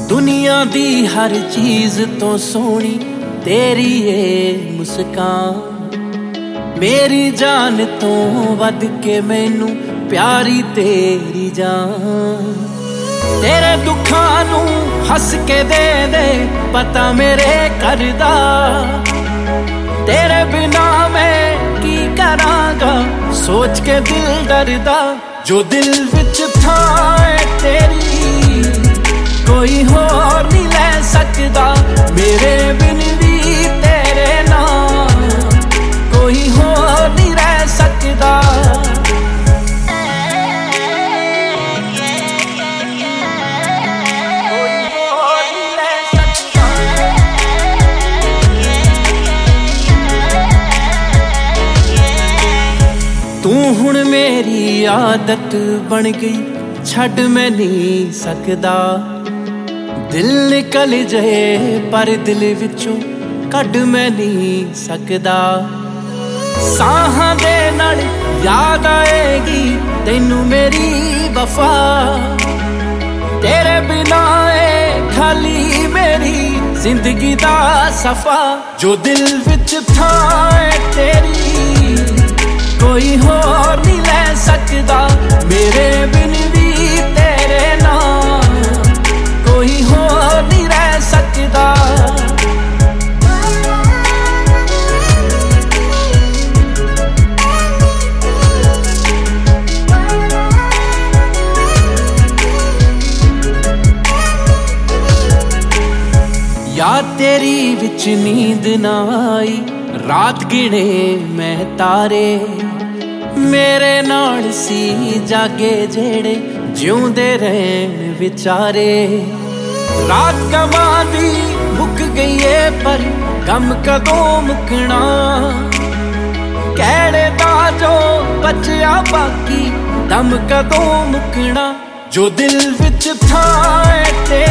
दुनिया दी हर चीज तो सोनी तेरी ये मुस्कान, मेरी जान तो वध के मैनू प्यारी तेरी जान। तेरे दुखां नू हस के दे दे पता मेरे करदा, तेरे बिना मैं की करांगा सोच के दिल डरदा। जो दिल विच था तेरी कोई होर नहीं ले सकदा, मेरे बिन भी तेरे नाम कोई होर नहीं रह सकदा। तू हुण मेरी आदत बन गई छड़ मैं नहीं सकदा। दिल निकल जाए पर दिल विचों कढ़ मैं नहीं सकदा। साहां दे नाल याद आएगी तैनू मेरी वफा, तेरे बिना ए खाली मेरी जिंदगी दा सफा। जो दिल विच था तेरी कोई होर नहीं ले सकदा, मेरे बिन भी तेरे नाम कोई होर नहीं रह सकदा। याद तेरी विच नींद ना आई, रात गिने मैं तारे मेरे नाल सी जागे जेड़े जिउंदे रहन विचारे। रात कमादी मुक गई है पर गम कदों मुकना, कहड़े दा जो बचया बाकी दम कदों मुकना। जो दिल विच था